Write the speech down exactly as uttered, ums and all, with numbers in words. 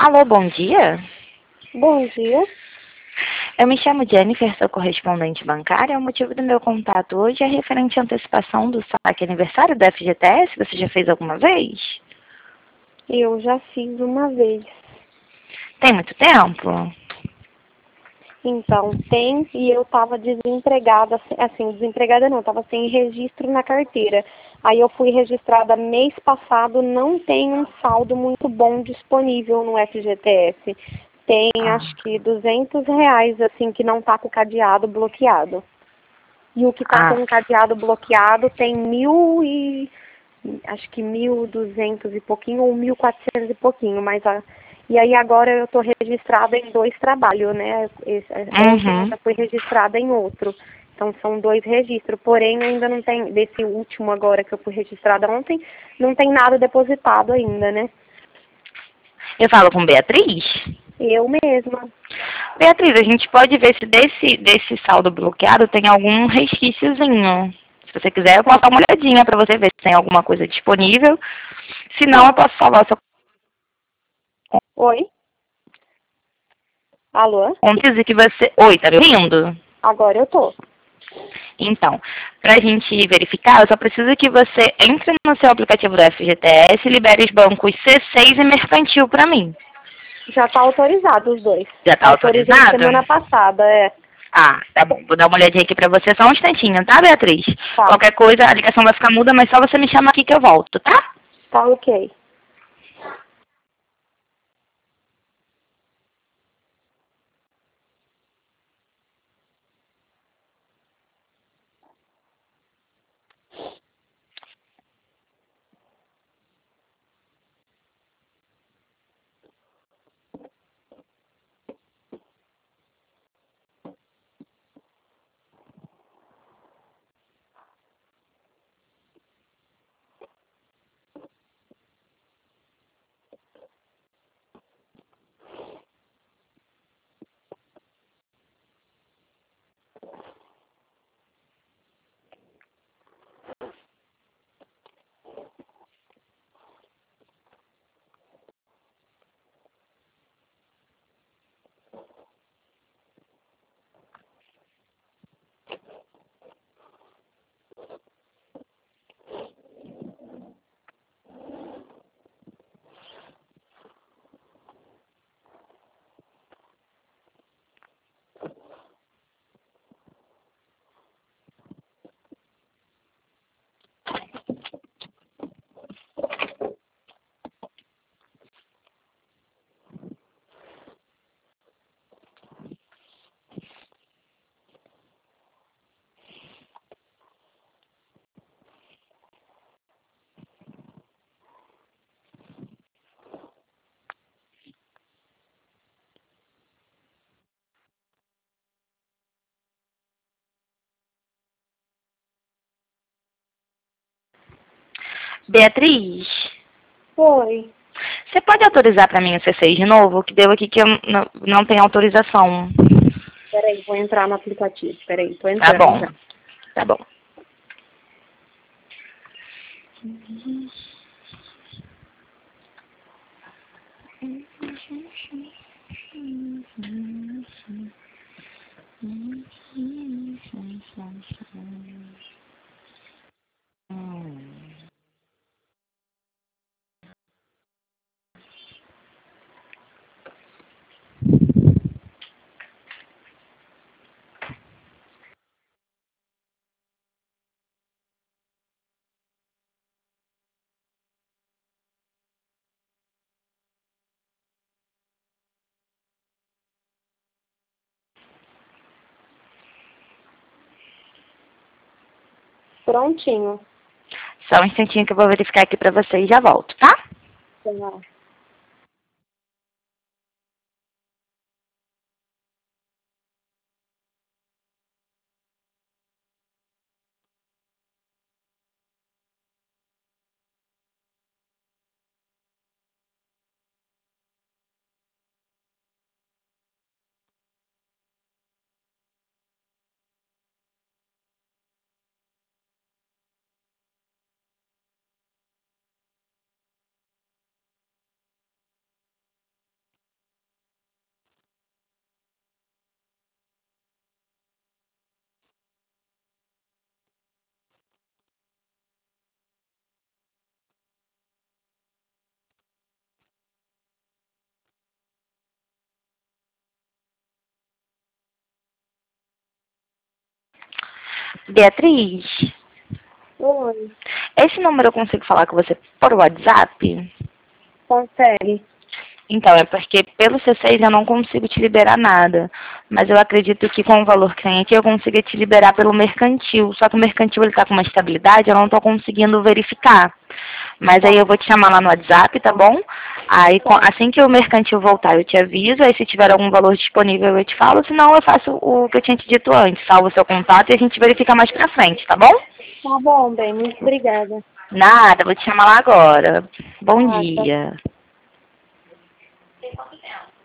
Alô, bom dia. Bom dia. Eu me chamo Jennifer, sou correspondente bancária. O motivo do meu contato hoje é referente à antecipação do saque aniversário do F G T S. Você já fez alguma vez? Eu já fiz uma vez. Tem muito tempo? Então, tem, e eu estava desempregada, assim, desempregada não, estava sem registro na carteira. Aí eu fui registrada mês passado, não tem um saldo muito bom disponível no F G T S. Tem, Ah, acho que, duzentos reais, assim, que não está com o cadeado bloqueado. E o que está com ah, o cadeado bloqueado tem mil e... acho que mil e duzentos e pouquinho, ou mil e quatrocentos e pouquinho, mas a... E aí agora eu estou registrada em dois trabalhos, né? Esse, ontem eu uhum. já fui registrada em outro. Então são dois registros, porém ainda não tem, desse último agora que eu fui registrada ontem, não tem nada depositado ainda, né? Eu falo com Beatriz? Eu mesma. Beatriz, a gente pode ver se desse, desse saldo bloqueado tem algum resquíciozinho. Se você quiser, eu Tá, posso dar uma olhadinha para você ver se tem alguma coisa disponível. Se não, eu tá. posso salvar o seu Oi? Alô? conta e dizer que você... Oi, tá me ouvindo? Agora eu tô. Então, para a gente verificar, eu só preciso que você entre no seu aplicativo do F G T S e libere os bancos C seis e Mercantil para mim. Já tá autorizado os dois. Já tá Autorizei autorizado? semana passada, é. Ah, tá bom. Vou dar uma olhadinha aqui para você só um instantinho, tá, Beatriz? Tá, Qualquer coisa, a ligação vai ficar muda, mas só você me chamar aqui que eu volto, tá? tá ok. Beatriz, Oi. você pode autorizar para mim o C seis de novo? Que deu aqui que eu não, não tenho autorização. Peraí, vou entrar no aplicativo. Peraí, tô Tá entrando bom, já. tá bom. Prontinho. Só um instantinho que eu vou verificar aqui para você e já volto, tá? Tá. Beatriz, Oi, esse número eu consigo falar com você por WhatsApp? consegue? Então, é porque pelo C seis eu não consigo te liberar nada. Mas eu acredito que com o valor que tem aqui eu consiga te liberar pelo mercantil. Só que o mercantil ele tá com uma estabilidade, eu não estou conseguindo verificar. Mas aí eu vou te chamar lá no WhatsApp, tá bom? Aí com- assim que o mercantil voltar eu te aviso, aí se tiver algum valor disponível eu te falo, senão eu faço o que eu tinha te dito antes, salvo o seu contato e a gente verifica mais pra frente, tá bom? Tá bom, bem, muito obrigada. Nada, vou te chamar lá agora. Bom Ah, tá. dia.